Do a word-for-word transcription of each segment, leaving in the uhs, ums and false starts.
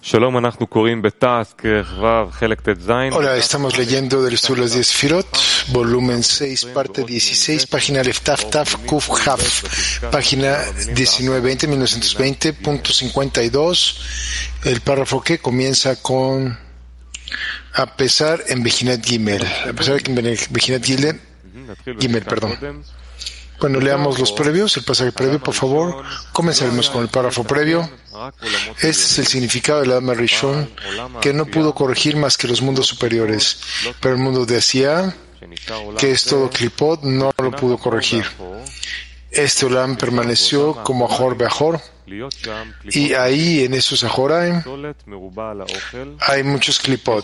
Hola, estamos leyendo del estudio de las diez Sefirot, volumen seis, parte dieciséis, página Leftaf Taf Kuf Haf, página diecinueve veinte, mil novecientos veinte punto cincuenta y dos, el párrafo que comienza con a pesar en Bejinat Gimel, a pesar en Bejinat Gimel, Gimel, perdón. Bueno, leamos los previos, el pasaje previo, por favor. Comenzaremos con el párrafo previo. Este es el significado del Adam Rishon, que no pudo corregir más que los mundos superiores, pero el mundo de Asia, que es todo Klipot, no lo pudo corregir. Este Olam permaneció como Ahor Beahor, y ahí en esos Ahoraim hay muchos Klipot,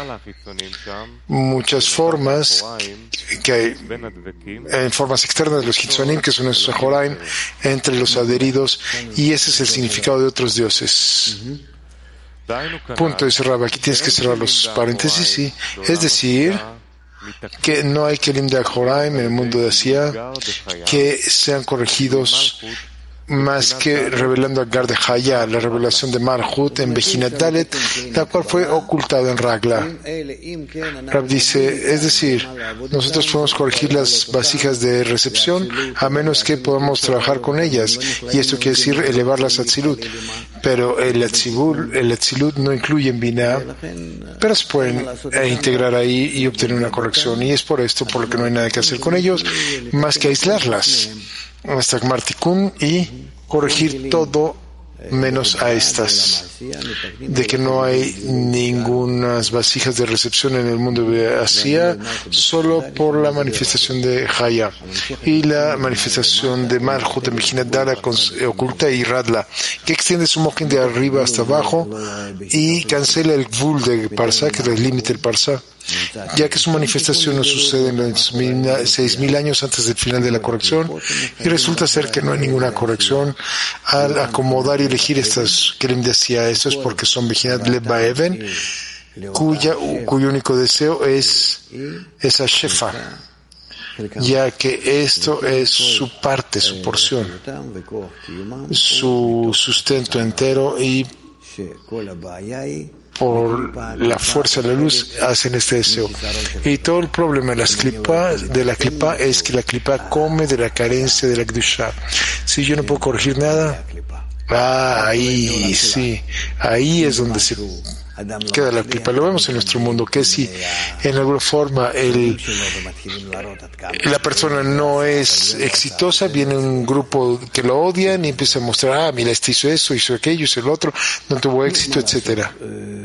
muchas formas que hay en formas externas de los Hitzonim, que son esos Ahoraim entre los adheridos, y ese es el significado de otros dioses. Punto, dice Rabbi. Aquí tienes que cerrar los paréntesis, sí. Es decir, que no hay Kelim de Ahoraim en el mundo de Asia que sean corregidos más que revelando a Gar de Haya, la revelación de Malhut en Bejinat Dalet, la cual fue ocultada en Ragla. Rab dice, es decir, nosotros podemos corregir las vasijas de recepción a menos que podamos trabajar con ellas, y esto quiere decir elevarlas a Atzilut. Pero el Atzibul, el Atzilut no incluye en Binah, pero se pueden eh, integrar ahí y obtener una corrección, y es por esto por lo que no hay nada que hacer con ellos más que aislarlas hasta Martikun y corregir todo menos a estas, de que no hay ningunas vasijas de recepción en el mundo de Asia, solo por la manifestación de Haya y la manifestación de Malhut en Bejinat Dara oculta y Radla, que extiende su mojín de arriba hasta abajo y cancela el Gvul de Parsa, que es el límite del Parsa, ya que su manifestación no sucede en los seis mil años antes del final de la corrección, y resulta ser que no hay ninguna corrección al acomodar y elegir estas Kelim de Asia. Esto es porque son Bejinat Lev Ba'even, cuya, cuyo único deseo es esa Shefa, ya que esto es su parte, su porción, su sustento entero, y por la fuerza de la luz hacen este deseo. Y todo el problema de las clipas, de la clipa, es que la clipa come de la carencia de la Kedusha. Si yo no puedo corregir nada, ah, ahí sí, ahí es donde se queda la clipa. Lo vemos en nuestro mundo, que si en alguna forma el, la persona no es exitosa, viene un grupo que lo odian y empieza a mostrar, ah, mira, este hizo eso, hizo aquello, hizo el otro, no tuvo éxito, etcétera.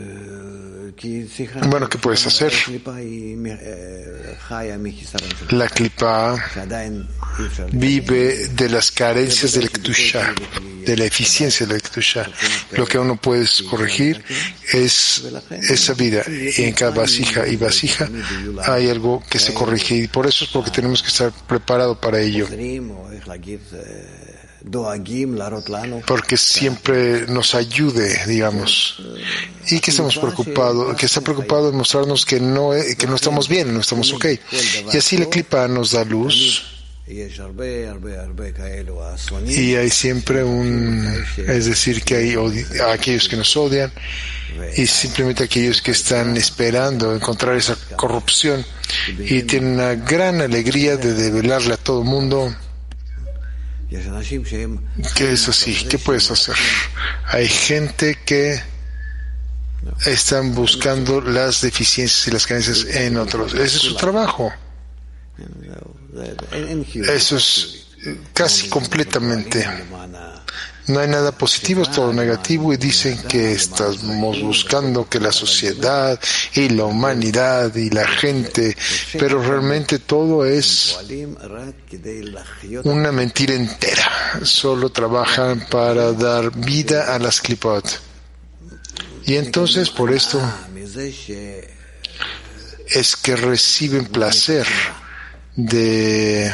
Bueno, ¿qué puedes hacer? La clipa vive de las carencias de la Kedusha, de la eficiencia de la Kedusha. Lo que uno puede corregir es esa vida, y en cada vasija y vasija hay algo que se corrige, y por eso es porque tenemos que estar preparados para ello, porque siempre nos ayude, digamos, y que estamos preocupados, que está preocupado en mostrarnos que no, que no estamos bien, no estamos ok, y así la clipa nos da luz. Y hay siempre un, es decir, que hay odi- aquellos que nos odian, y simplemente aquellos que están esperando encontrar esa corrupción y tienen una gran alegría de develarle a todo el mundo. ¿Qué es así? ¿Qué puedes hacer? Hay gente que están buscando las deficiencias y las carencias en otros. Ese es su trabajo. Eso es casi completamente. No hay nada positivo, es todo negativo, y dicen que estamos buscando que la sociedad y la humanidad y la gente, pero realmente todo es una mentira entera. Solo trabajan para dar vida a las klipot. Y entonces por esto es que reciben placer de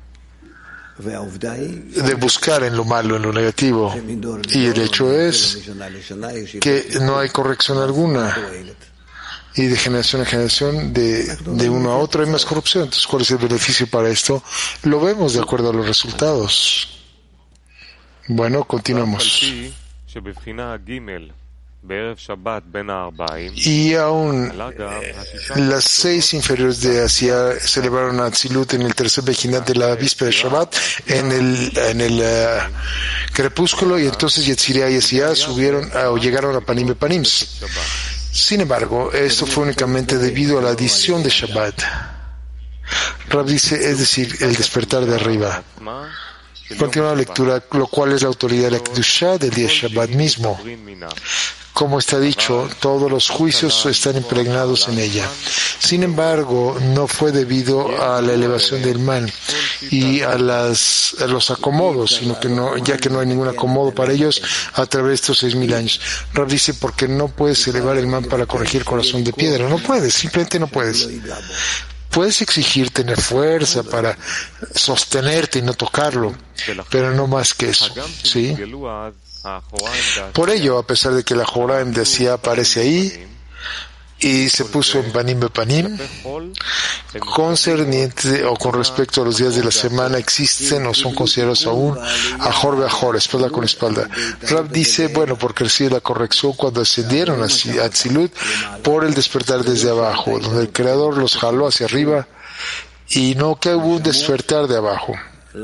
de buscar en lo malo, en lo negativo, y el hecho es que no hay corrección alguna, y de generación a generación, de, de uno a otro hay más corrupción. Entonces, ¿cuál es el beneficio para esto? Lo vemos de acuerdo a los resultados. Bueno, continuamos. Y aún las seis inferiores de Asia se elevaron a Atzilut en el tercer Bejinat de la víspera de Shabbat, en el, en el uh, crepúsculo, y entonces Yetzirah y Asia subieron a, o llegaron a Panim Bepanim. Sin embargo, esto fue únicamente debido a la adición de Shabbat. Rab dice, es decir, el despertar de arriba. Continúa la lectura, lo cual es la autoridad de la Kedushá del día Shabbat mismo. Como está dicho, todos los juicios están impregnados en ella. Sin embargo, no fue debido a la elevación del man y a, las, a los acomodos, sino que no, ya que no hay ningún acomodo para ellos a través de estos seis mil años. Rab dice, porque no puedes elevar el man para corregir el corazón de piedra. No puedes, simplemente no puedes. Puedes exigir tener fuerza para sostenerte y no tocarlo, pero no más que eso, ¿sí? Por ello, a pesar de que la Joraim de Asia aparece ahí y se puso en Panim Bepanim, concerniente o con respecto a los días de la semana, existen o son considerados aún Ajor Beajor, espalda con espalda. Rab dice, bueno, porque recibe la corrección cuando ascendieron a Atzilut por el despertar desde abajo, donde el Creador los jaló hacia arriba, y no que hubo un despertar de abajo,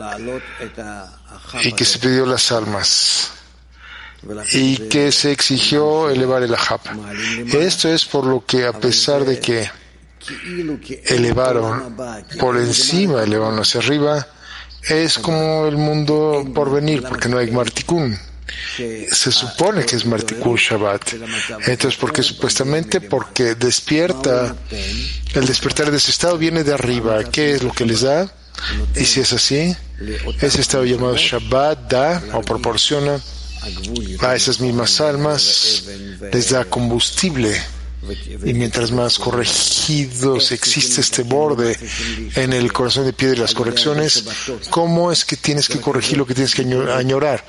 y que se pidió las almas, y que se exigió elevar el Ahab. Esto es por lo que, a pesar de que elevaron por encima, elevaron hacia arriba, es como el mundo por venir, porque no hay Martikun. Se supone que es Martikun Shabbat. Entonces, ¿por qué supuestamente? Porque despierta, el despertar de ese estado viene de arriba. ¿Qué es lo que les da? Y si es así, ese estado llamado Shabbat da o proporciona a esas mismas almas, les da combustible, y mientras más corregidos existe este borde en el corazón de piedra y las correcciones, ¿cómo es que tienes que corregir lo que tienes que añorar?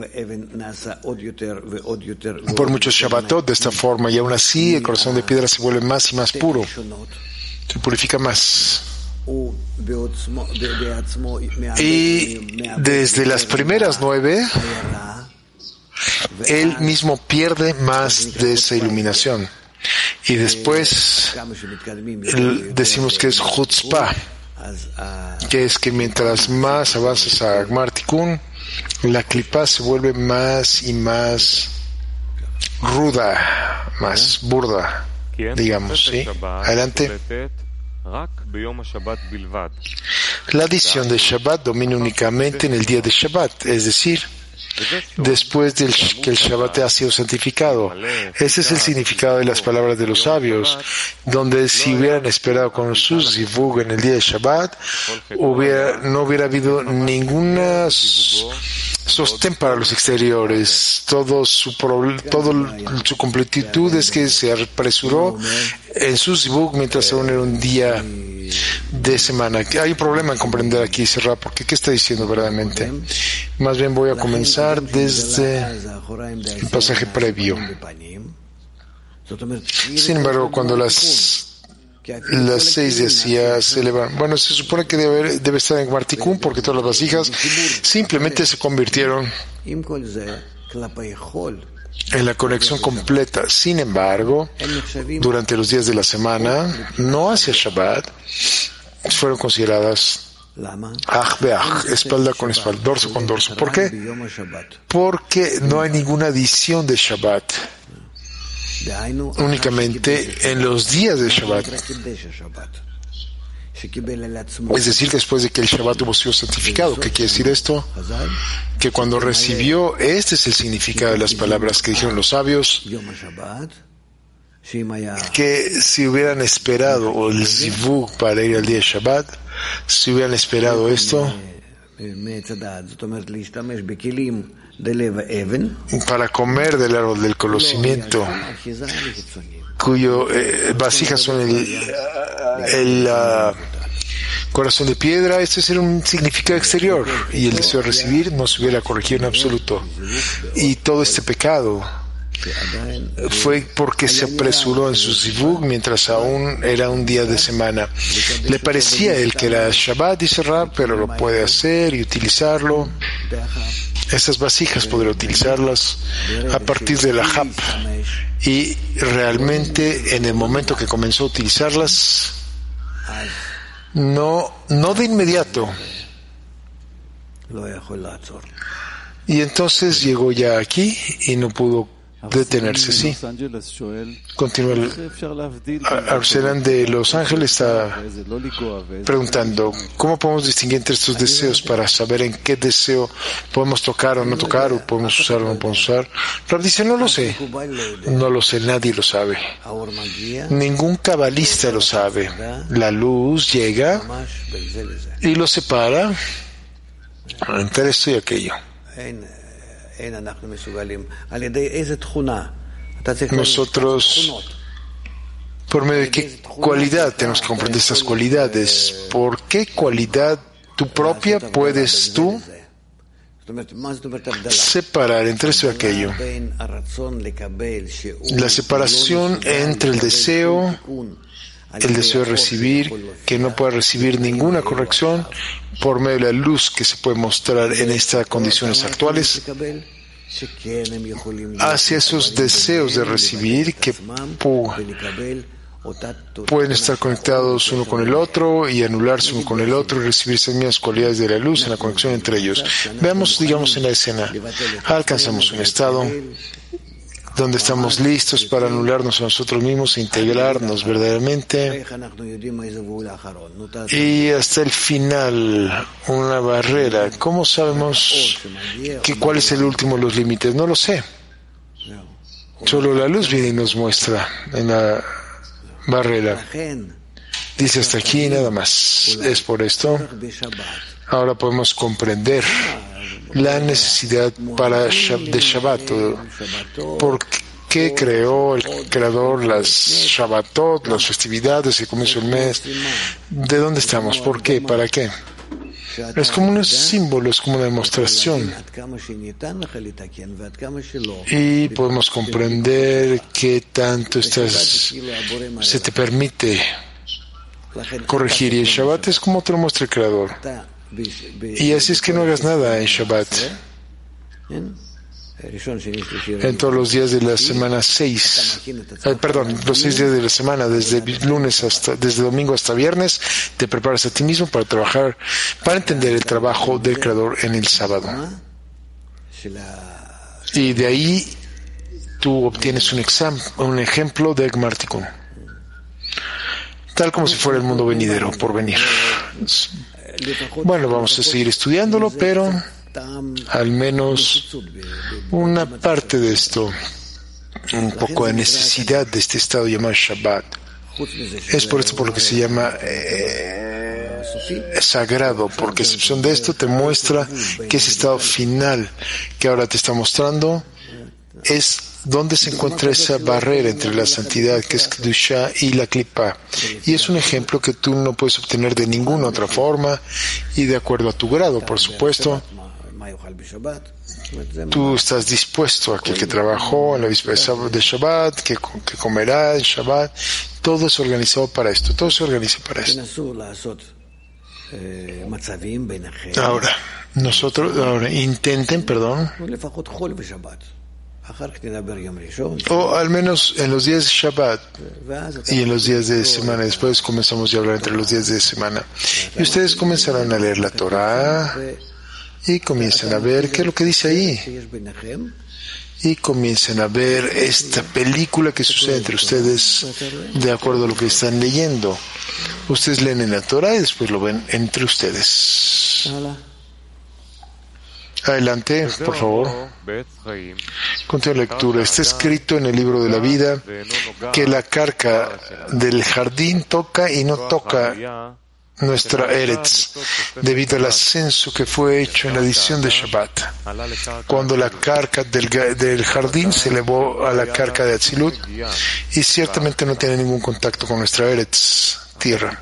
Por muchos Shabbatot de esta forma, y aún así el corazón de piedra se vuelve más y más puro, se purifica más. Y desde las primeras nueve, él mismo pierde más de esa iluminación. Y después decimos que es Chutzpah, que es que mientras más avanzas a Gmar Tikkun, la clipa se vuelve más y más ruda, más burda, digamos, ¿sí? Adelante. La adición de Shabbat domina únicamente en el día de Shabbat, es decir, después de que el Shabbat ha sido santificado. Ese es el significado de las palabras de los sabios, donde si hubieran esperado con su zivug en el día de Shabbat, hubiera, no hubiera habido ninguna sostén para los exteriores. Todo su, todo su completitud es que se apresuró en su zivug mientras aún era un día de semana. Hay un problema en comprender aquí, Serra, porque ¿qué está diciendo verdaderamente? Más bien voy a comenzar desde el pasaje previo. Sin embargo, cuando las las seis de Asia se elevan, bueno, se supone que debe, debe estar en Gmar Tikkun, porque todas las vasijas simplemente se convirtieron en la conexión completa. Sin embargo, durante los días de la semana, no hacia Shabbat, fueron consideradas Aj beaj, espalda con espalda, dorso con dorso. ¿Por qué? Porque no hay ninguna adición de Shabbat, únicamente en los días de Shabbat. Es decir, después de que el Shabbat hubo sido santificado. ¿Qué quiere decir esto? Que cuando recibió, este es el significado de las palabras que dijeron los sabios, que si hubieran esperado el zivug para ir al día de Shabbat, si hubieran esperado esto para comer del árbol del conocimiento, cuyo eh, vasijas son el, el uh, corazón de piedra, este es un significado exterior, y el deseo de recibir no se hubiera corregido en absoluto. Y todo este pecado fue porque se apresuró en su zivug mientras aún era un día de semana. Le parecía a él que era Shabbat, dice Rab, pero lo puede hacer y utilizarlo Esas vasijas podré utilizarlas a partir de la Hap. Y realmente en el momento que comenzó a utilizarlas, no, no de inmediato. Y entonces llegó ya aquí y no pudo detenerse, sí. Continúa. El Arcelan de Los Ángeles está preguntando, ¿cómo podemos distinguir entre estos deseos para saber en qué deseo podemos tocar o no tocar, o podemos usar o no podemos usar? Rab dice, no lo sé. No lo sé, nadie lo sabe. Ningún cabalista lo sabe. La luz llega y lo separa entre esto y aquello. Nosotros, por medio de qué cualidad tenemos que comprender estas cualidades. ¿Por qué cualidad tu propia puedes tú separar entre esto y aquello? La separación entre el deseo, el deseo de recibir, que no puede recibir ninguna corrección por medio de la luz que se puede mostrar en estas condiciones actuales, hacia esos deseos de recibir que pu- pueden estar conectados uno con el otro y anularse uno con el otro y recibir esas mismas cualidades de la luz en la conexión entre ellos. Veamos, digamos, en la escena, alcanzamos un estado donde estamos listos para anularnos a nosotros mismos e integrarnos verdaderamente, y hasta el final una barrera. ¿Cómo sabemos que cuál es el último de los límites? No lo sé. Solo la luz viene y nos muestra en la barrera. Dice hasta aquí nada más. Es por esto. Ahora podemos comprender la necesidad para de Shabbat. ¿Por qué creó el Creador las Shabbatot, las festividades, el comienzo del mes? ¿De dónde estamos? ¿Por qué? ¿Para qué? Es como un símbolo, es como una demostración. Y podemos comprender qué tanto estás, se te permite corregir. Y el Shabbat es como te lo muestra el Creador. Y así es que no hagas nada en Shabbat. En todos los días de la semana seis, eh, perdón, los seis días de la semana, desde lunes hasta, desde domingo hasta viernes, te preparas a ti mismo para trabajar, para entender el trabajo del Creador en el sábado. Y de ahí tú obtienes un exam, un ejemplo de Gmar Tikkun, tal como si fuera el mundo venidero por venir. Bueno, vamos a seguir estudiándolo, pero al menos una parte de esto, un poco de necesidad de este estado llamado Shabbat. Es por esto por lo que se llama eh, sagrado, porque excepción de esto te muestra que ese estado final que ahora te está mostrando es donde se encuentra esa barrera entre la santidad, que es Kedusha, y la Klipa. Y es un ejemplo que tú no puedes obtener de ninguna otra forma y de acuerdo a tu grado, por supuesto. Tú estás dispuesto a que el que trabajó en la víspera de Shabbat, que, que comerá en Shabbat, todo es organizado para esto, todo se organiza para esto. Ahora, nosotros, ahora, intenten, perdón, o al menos en los días de Shabbat y en los días de semana. Después comenzamos ya a hablar entre los días de semana. Y ustedes comenzarán a leer la Torah y comienzan a ver qué es lo que dice ahí. Y comienzan a ver esta película que sucede entre ustedes de acuerdo a lo que están leyendo. Ustedes leen en la Torah y después lo ven entre ustedes. Adelante, por favor. Continúa la lectura. Está escrito en el libro de la vida que la carca del jardín toca y no toca nuestra Eretz, debido al ascenso que fue hecho en la edición de Shabbat, cuando la carca del, del jardín se elevó a la carca de Atzilut, y ciertamente no tiene ningún contacto con nuestra Eretz, tierra.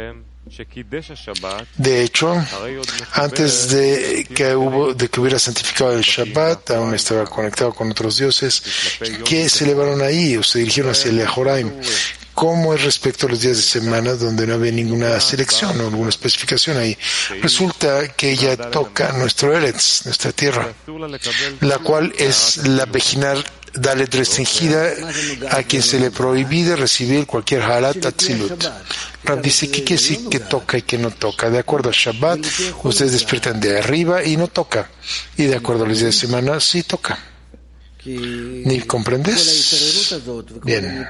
De hecho, antes de que, hubo, de que hubiera santificado el Shabbat, aún estaba conectado con otros dioses que se elevaron ahí o se dirigieron hacia el Ejoraim. ¿Cómo es respecto a los días de semana donde no había ninguna selección o alguna especificación ahí? Resulta que ella toca nuestro Eretz, nuestra tierra, la cual es la Bejinar Dalet restringida a quien se le prohíbe recibir cualquier halat atzilut. Rab dice, ¿qué quiere decir que toca y que no toca? De acuerdo a Shabbat, ustedes despiertan de arriba y no toca. Y de acuerdo a los días de semana, sí toca. ¿Ni comprendes? Bien.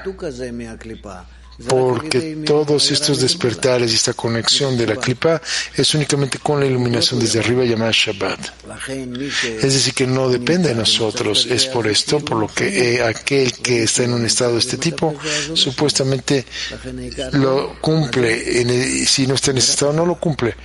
Porque todos estos despertares y esta conexión de la klipa es únicamente con la iluminación desde arriba llamada Shabbat. Es decir, que no depende de nosotros. Es por esto, por lo que eh, aquel que está en un estado de este tipo, supuestamente lo cumple. En el, si no está en ese estado, no lo cumple.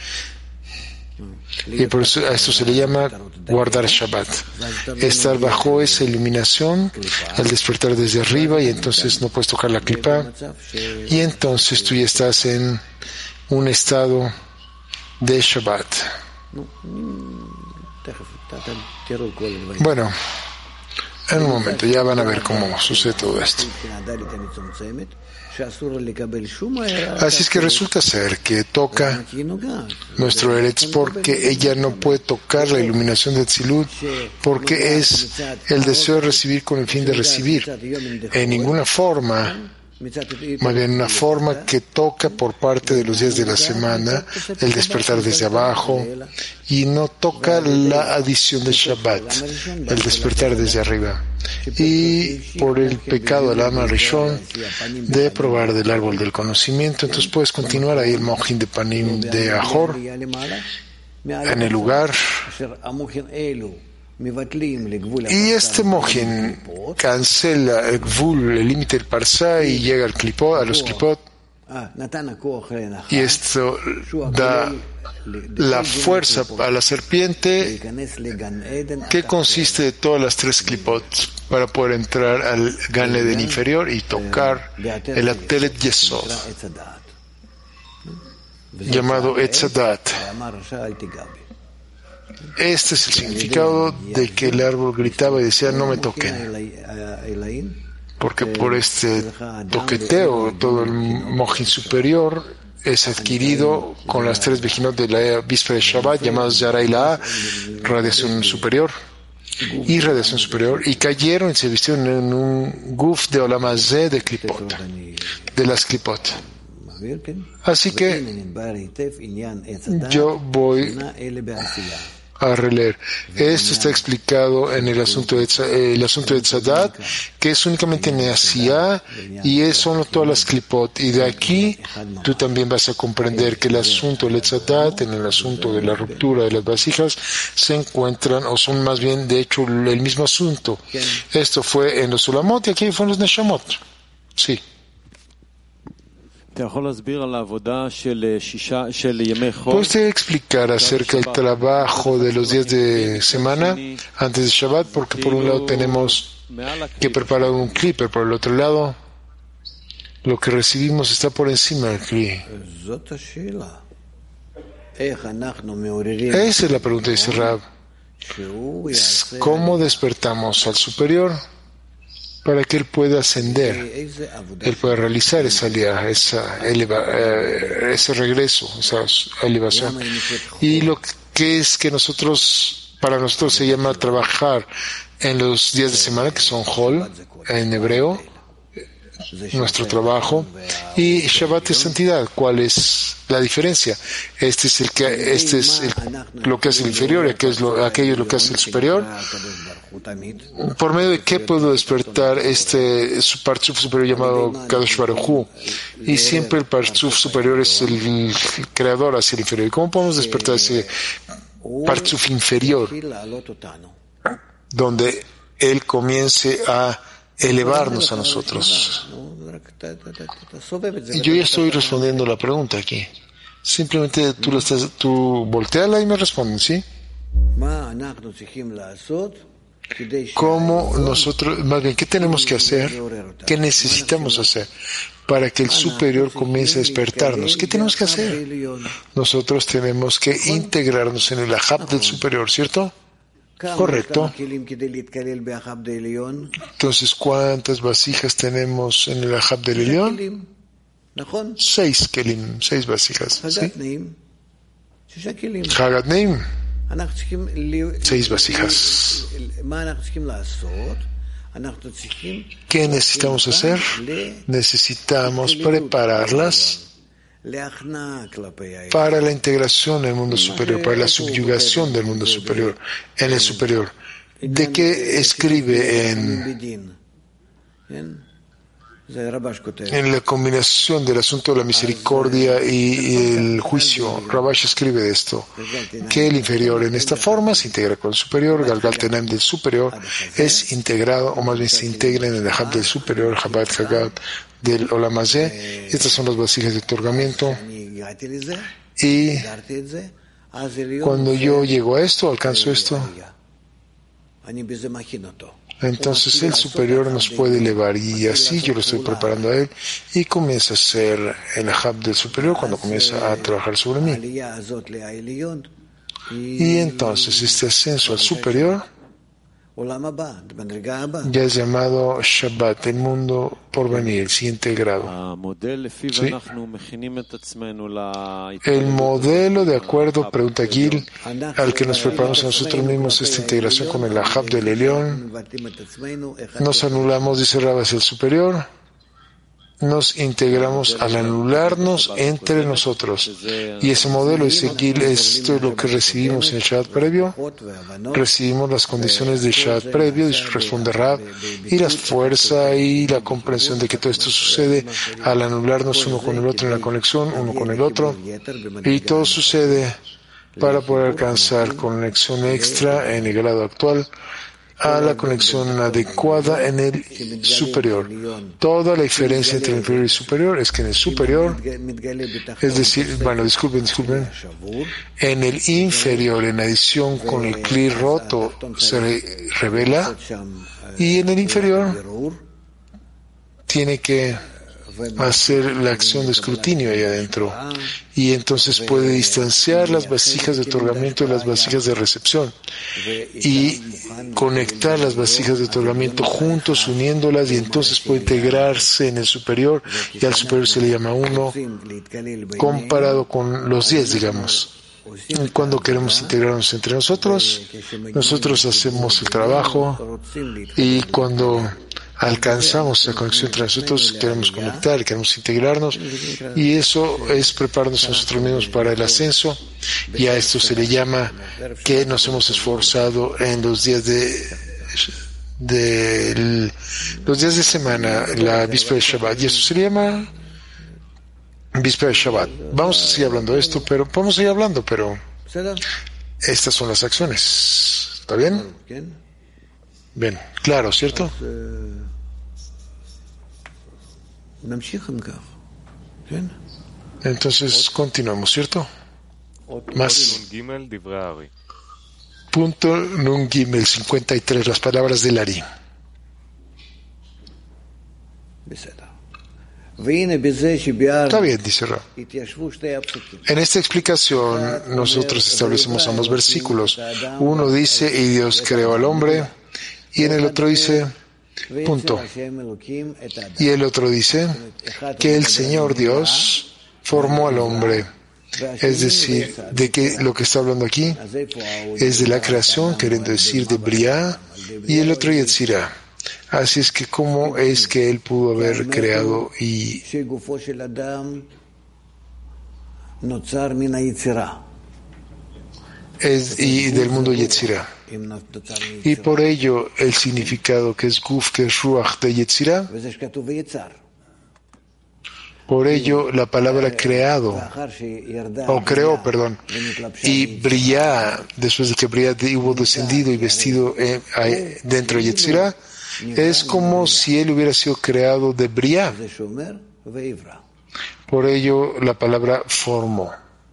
Y por eso a esto se le llama guardar Shabbat. Estar bajo esa iluminación, al despertar desde arriba, y entonces no puedes tocar la klipa, y entonces tú ya estás en un estado de Shabbat. Bueno, en un momento ya van a ver cómo sucede todo esto. Así es que resulta ser que toca nuestro Eretz porque ella no puede tocar la iluminación de Tzilut, porque es el deseo de recibir con el fin de recibir. En ninguna forma, más bien una forma que toca por parte de los días de la semana, el despertar desde abajo, y no toca la adición de Shabbat, el despertar desde arriba. Y por el pecado del Ama Rishon de probar del árbol del conocimiento, entonces puedes continuar ahí el Mojin de Panim de Ahor, en el lugar. Y este Mojin cancela el Gvul, el límite del Parsá, y llega al klipot, a los klipot, y esto da la fuerza a la serpiente que consiste de todas las tres klipot para poder entrar al Gan Eden inferior y tocar el Atelet Yesod llamado Etzadat. Este es el significado de que el árbol gritaba y decía, no me toquen, porque por este toqueteo todo el mojin superior es adquirido con las tres vejinot de la víspera de Shabbat llamados Yara y la radiación superior y radiación superior, y cayeron y se vistieron en un guf de Olam Hazeh de klipot, de las klipot. Así que yo voy a releer. Esto está explicado en el asunto de el asunto de Tzadat, que es únicamente en Asiyah, y es solo todas las klipot. Y de aquí tú también vas a comprender que el asunto de Tzadat, en el asunto de la ruptura de las vasijas, se encuentran, o son más bien, de hecho, el mismo asunto. Esto fue en los Sulamot y aquí fue en los Neshamot. Sí. ¿Puede usted explicar acerca del trabajo de los días de semana antes de Shabbat? Porque por un lado tenemos que preparar un kli, pero por el otro lado lo que recibimos está por encima del kli. Esa es la pregunta, dice Rab. ¿Cómo despertamos al superior para que él pueda ascender, él pueda realizar esa, esa eleva, eh, ese regreso, esa elevación? Y lo que es que nosotros, para nosotros se llama trabajar en los días de semana, que son Hol, en hebreo, nuestro trabajo, y Shabbat es santidad. ¿Cuál es la diferencia? Este es el que, este es el, lo que hace el inferior, y aquello es lo, aquello es lo que hace el superior. ¿Por medio de qué puedo despertar este su Partzuf superior llamado Kadosh Baruj Hu? Y siempre el Partzuf superior es el, el creador hacia el inferior. ¿Y cómo podemos despertar ese Partzuf inferior donde él comience a elevarnos a nosotros? Y yo ya estoy respondiendo la pregunta aquí. Simplemente tú la estás, tú volteala y me responden, ¿sí? ¿Cómo nosotros, más bien, qué tenemos que hacer? ¿Qué necesitamos hacer para que el superior comience a despertarnos? ¿Qué tenemos que hacer? Nosotros tenemos que integrarnos en el Ahab del superior, ¿cierto? Correcto. Entonces, ¿cuántas vasijas tenemos en el Ahab del Elión? Seis kelim, seis vasijas. ¿Sí? Hagat Neim, seis vasijas. ¿Qué necesitamos hacer? Necesitamos prepararlas para la integración en el mundo superior, para la subyugación del mundo superior, en el superior. ¿De qué escribe en, en la combinación del asunto de la misericordia y el juicio? Rabash escribe de esto, que el inferior en esta forma se integra con el superior, Galgal Tenaim del superior es integrado, o más bien se integra en el Ahab del superior, Habat Hagat del Olam Hazeh. Estas son las vasijas de otorgamiento. Y cuando yo llego a esto, alcanzo esto, entonces el superior nos puede elevar, y así yo lo estoy preparando a él, y comienza a ser el Ahab del superior cuando comienza a trabajar sobre mí. Y entonces este ascenso al superior ya es llamado Shabbat, el mundo por venir, el siguiente grado. ¿Sí? El modelo, de acuerdo, pregunta Gil, al que nos preparamos a nosotros mismos esta integración con el Ahab del Elión, nos anulamos, dice Rabas, el superior, nos integramos al anularnos entre nosotros. Y ese modelo, dice Gil, esto es lo que recibimos en el Shabbat previo. Recibimos las condiciones del Shabbat previo, y responde Rab, y la fuerza y la comprensión de que todo esto sucede al anularnos uno con el otro en la conexión, uno con el otro. Y todo sucede para poder alcanzar conexión extra en el grado actual, a la conexión adecuada en el superior. Toda la diferencia entre el inferior y el superior es que en el superior, es decir, bueno, disculpen, disculpen, en el inferior, en adición con el cli roto, se revela, y en el inferior tiene que hacer la acción de escrutinio ahí adentro, y entonces puede distanciar las vasijas de otorgamiento de las vasijas de recepción y conectar las vasijas de otorgamiento juntos, uniéndolas, y entonces puede integrarse en el superior, y al superior se le llama uno, comparado con los diez, digamos. Cuando queremos integrarnos entre nosotros, nosotros hacemos el trabajo, y cuando alcanzamos la conexión entre nosotros, queremos conectar, queremos integrarnos, y eso es prepararnos a nosotros mismos para el ascenso, y a esto se le llama que nos hemos esforzado en los días de, de los días de semana, la víspera de Shabbat, y eso se le llama víspera de Shabbat. Vamos a seguir hablando de esto, pero podemos seguir hablando, pero estas son las acciones. ¿Está bien? Bien, claro, ¿cierto? Entonces continuamos, ¿cierto? Más. Punto Nun Gimel cincuenta y tres, las palabras del Ari. Está bien, dice Ra. En esta explicación nosotros establecemos ambos versículos. Uno dice, y Dios creó al hombre, y en el otro dice, punto. Y el otro dice que el Señor Dios formó al hombre. Es decir, de que lo que está hablando aquí es de la creación, queriendo decir de Briá, y el otro Yetzirá. Así es que cómo es que él pudo haber creado y es y del mundo Yetzirá. Y por ello el significado que es Guf, que es Ruach de Yetzirá. Por ello la palabra creado, o creó, perdón, y Briá, después de que Briá hubo descendido y vestido eh, eh, dentro de Yetzirá, es como si él hubiera sido creado de Briá. Por ello la palabra formó.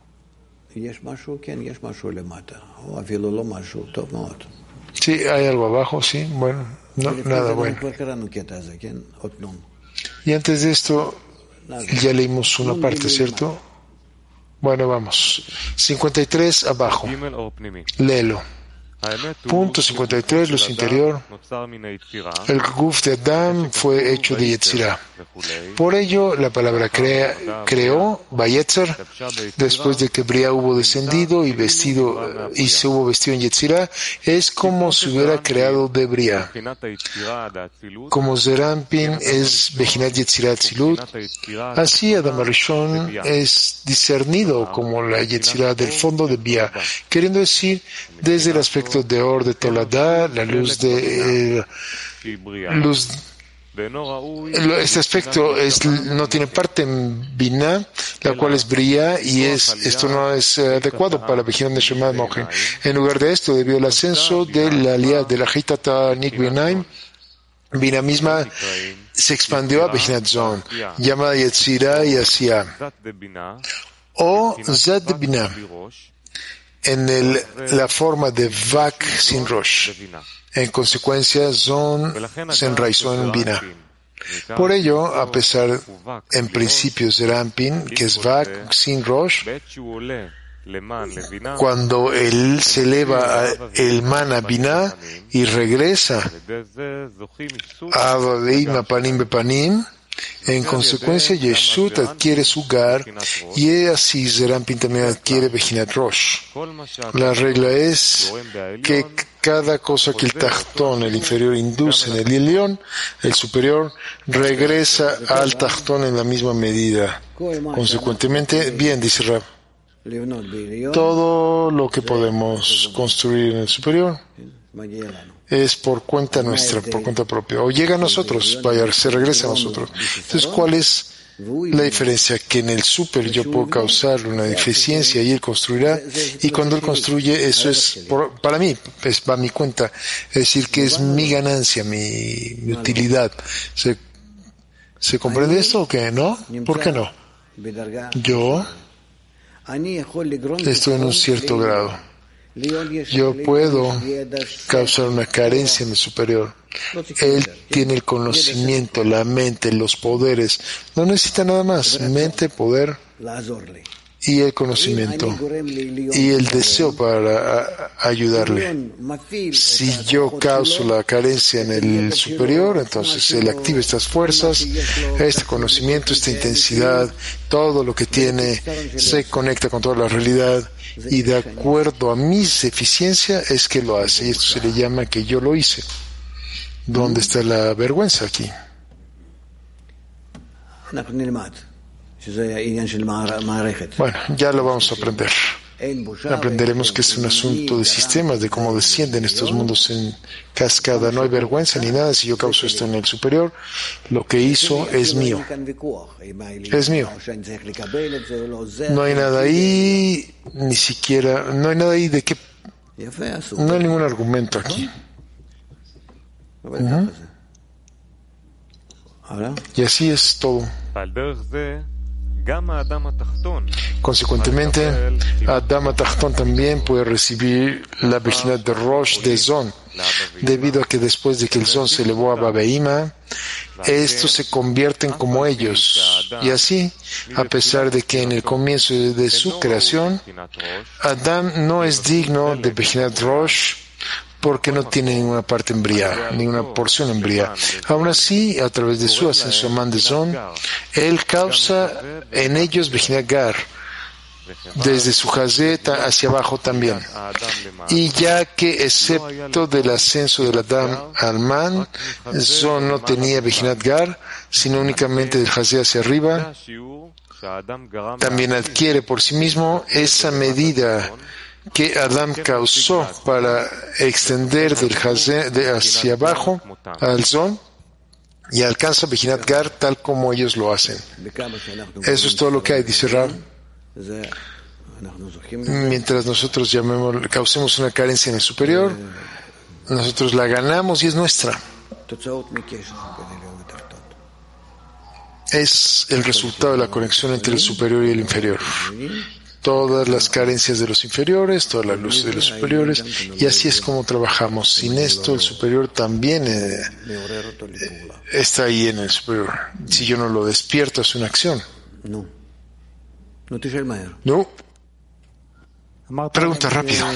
Sí, hay algo abajo, sí, bueno, no, nada bueno. Y antes de esto ya leímos una parte, ¿cierto? Bueno, vamos. cincuenta y tres abajo. Léelo. Punto cincuenta y tres, luz interior. El Guf de Adam fue hecho de Yetzirá. Por ello, la palabra crea, creó, Vayetzer, después de que Bria hubo descendido y vestido y se hubo vestido en Yetzirah, es como si hubiera creado de Bria. Como Zerampin es Bejinat Yetzirah Atzilut, así Adam Rishon es discernido como la Yetzirah del fondo de Bia, queriendo decir desde el aspecto de Or de Toladá, la luz de eh, luz. Este aspecto es, no tiene parte en Binah, la cual es Bria, y es, esto no es eh, adecuado para la Bejinat de Shemad Mochen. En lugar de esto, debido al ascenso de la Aliyah de la Hitata Nik Benaim, Binah misma se expandió a Bejinat Zon, llamada Yetzirah y Asiya, o Zad de Binah, en el, la forma de Vak sin Rosh. En consecuencia, Zon se enraizó en Binah. Por ello, a pesar, en principio, de Rampin, que es Vak sin Rosh, cuando él se eleva a el man a Binah y regresa a Abaveim Panim Bepanim, en consecuencia, Yeshut adquiere su gar y así Zerampin también adquiere Bejinat Rosh. La regla es que cada cosa que el Tachtón, el inferior, induce en el Ilión, el superior, regresa al Tachtón en la misma medida. Consecuentemente, bien, dice Rab, todo lo que podemos construir en el superior es por cuenta nuestra, por cuenta propia, o llega a nosotros, vaya, se regresa a nosotros. Entonces, ¿cuál es la diferencia? Que en el super yo puedo causar una deficiencia y él construirá, y cuando él construye, eso es, por, para mí, es para mi cuenta, es decir, que es mi ganancia, mi, mi utilidad. ¿Se, ¿Se comprende esto o qué? ¿No? ¿Por qué no? Yo estoy en un cierto grado. Yo puedo causar una carencia en el superior. Él tiene el conocimiento, la mente, los poderes. No necesita nada más. Mente, poder y el conocimiento y el deseo para a, ayudarle. Si yo causo la carencia en el superior, entonces él activa estas fuerzas, este conocimiento, esta intensidad, todo lo que tiene se conecta con toda la realidad y de acuerdo a mis eficiencias es que lo hace, y esto se le llama que yo lo hice. ¿Dónde está la vergüenza aquí? Bueno, ya lo vamos a aprender. Aprenderemos que es un asunto de sistemas, de cómo descienden estos mundos en cascada. No hay vergüenza ni nada. Si yo causo esto en el superior, lo que hizo es mío. Es mío. No hay nada ahí, ni siquiera, no hay nada ahí de qué. No hay ningún argumento aquí. Uh-huh. Y así es todo. Consecuentemente, Adam Tachtón también puede recibir la Bejinat de Rosh de Zon, debido a que después de que el Zon se elevó a Babeima, estos se convierten como ellos. Y así, a pesar de que en el comienzo de su creación, Adam no es digno de Bejinat Rosh, porque no tiene ninguna parte en Bria, ninguna porción en Bria. Aún así, a través de su ascenso a Man de Zon, él causa en ellos Bejinat Gar, desde su Hazeta hacia abajo también. Y ya que, excepto del ascenso del Adam al Man, Zon no tenía Bejinat Gar, sino únicamente del Hazé hacia arriba, también adquiere por sí mismo esa medida que Adam causó para extender del Hazé de hacia abajo al Zon y alcanza Bejinat Gar tal como ellos lo hacen. Eso es todo lo que hay, dice Rab. Mientras nosotros llamemos, causemos una carencia en el superior, nosotros la ganamos y es nuestra. Es el resultado de la conexión entre el superior y el inferior. Todas las carencias de los inferiores, toda la luz de los superiores, y así es como trabajamos. Sin esto, el superior también eh, eh, está ahí en el superior. Si yo no lo despierto, es una acción. No. No. No. Pregunta rápido.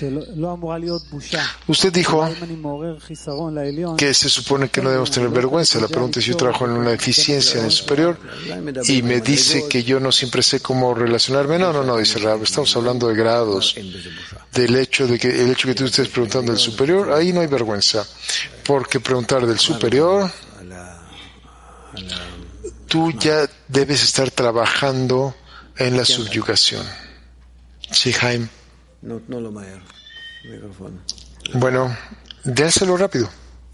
Usted dijo que se supone que no debemos tener vergüenza. La pregunta es si yo trabajo en una eficiencia en el superior y me dice que yo no siempre sé cómo relacionarme. No, no, no, dice Rab. Estamos hablando de grados. Del hecho de que el hecho que tú estés preguntando del superior, ahí no hay vergüenza. Porque preguntar del superior, tú ya debes estar trabajando en la subyugación. Sí, Jaime. Bueno, déselo rápido.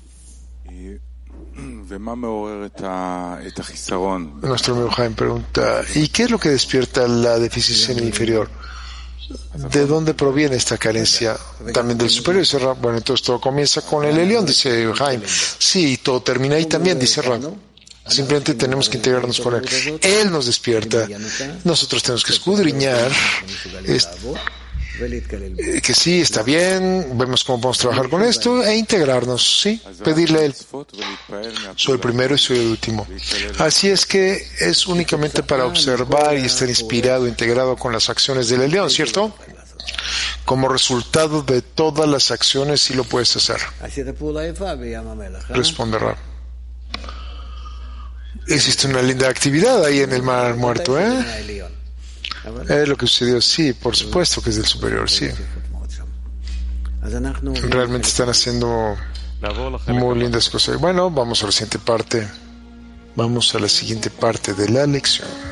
Nuestro amigo Jaime pregunta, ¿y qué es lo que despierta la deficiencia en el inferior? ¿De dónde proviene esta carencia? También del superior, dice Rab. Bueno, entonces todo comienza con el Elión, dice Jaime. Sí, todo termina ahí también, dice Rab. Simplemente tenemos que integrarnos con él. Él nos despierta. Nosotros tenemos que escudriñar. Es, que sí, está bien, vemos cómo podemos trabajar con esto e integrarnos, ¿sí? Pedirle a él. Soy el primero y soy el último. Así es que es únicamente para observar y estar inspirado, integrado con las acciones del León, ¿cierto? Como resultado de todas las acciones sí lo puedes hacer. Responde Rab. Existe una linda actividad ahí en el Mar Muerto, ¿eh? Es lo que sucedió, sí, por supuesto que es del superior, sí. Realmente están haciendo muy lindas cosas. Bueno, vamos a la siguiente parte. Vamos a la siguiente parte de la lección.